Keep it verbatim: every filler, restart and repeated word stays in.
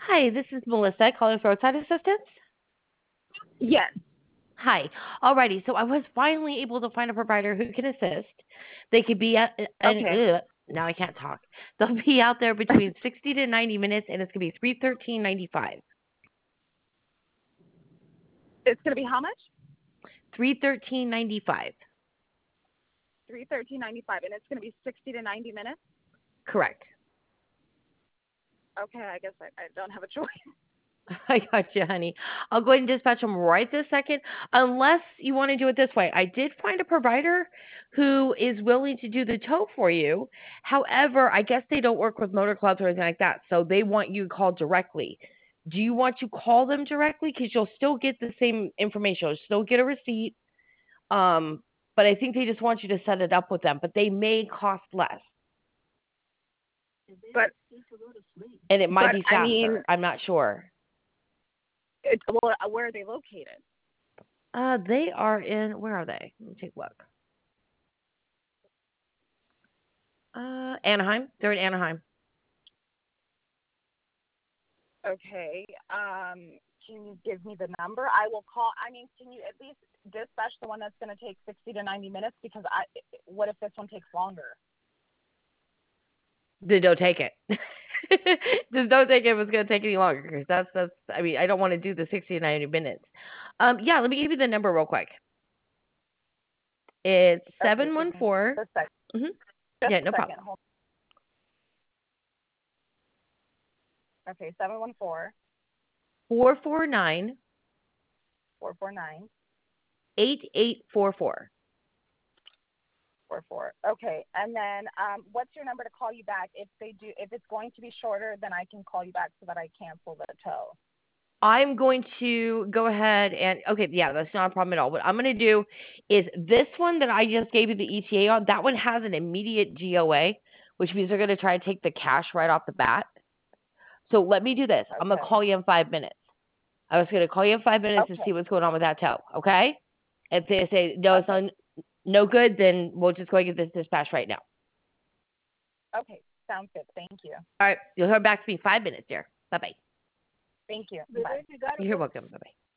Hi, this is Melissa calling for roadside assistance. Yes. Hi. Alrighty, so I was finally able to find a provider who can assist. They could be at and Okay. ugh, now I can't talk. They'll be out there between sixty to ninety minutes, and it's gonna be three thirteen ninety five. It's going to be how much? Three thirteen ninety five. Three thirteen ninety five, and it's going to be sixty to ninety minutes. Correct. Okay, I guess I, I don't have a choice. I got you, honey. I'll go ahead and dispatch them right this second, unless you want to do it this way. I did find a provider who is willing to do the tow for you. However, I guess they don't work with motor clubs or anything like that, so they want you to call directly. Do you want to call them directly? Because you'll still get the same information. You'll still get a receipt. Um, but I think they just want you to set it up with them. But they may cost less, But and it might but be I faster. mean, I'm not sure. it, well, where are they located? Uh, they are in. Where are they? Let me take a look. Uh, Anaheim. They're in Anaheim. Okay. Um, can you give me the number? I will call. I mean, can you at least dispatch the one that's going to take sixty to ninety minutes? Because I, what if this one takes longer? Then don't take it. Just don't take it if it's going to take any longer. Because that's that's. I mean, I don't want to do the sixty to ninety minutes. Um, yeah. Let me give you the number real quick. It's Okay, seven give one me four. a second. Mhm. Just Yeah, a no second. problem. Hold. Okay, seven one four Four four nine four four nine eight eight four four. four four. Okay, and then um, what's your number to call you back if they do? If it's going to be shorter, then I can call you back so that I cancel the tow. I'm going to go ahead and okay, yeah, that's not a problem at all. What I'm going to do is this one that I just gave you the E T A on, that one has an immediate G O A, which means they're going to try to take the cash right off the bat. So let me do this. I'm going to Okay. call you in five minutes. I was going to call you in five minutes to Okay. see what's going on with that tow, okay? If they say, no, it's Okay. not, no good, then we'll just go and get this dispatch right now. Okay. Sounds good. Thank you. All right, you'll hear back to me in five minutes, dear. Bye-bye. Thank you. Bye. You're welcome. Bye-bye.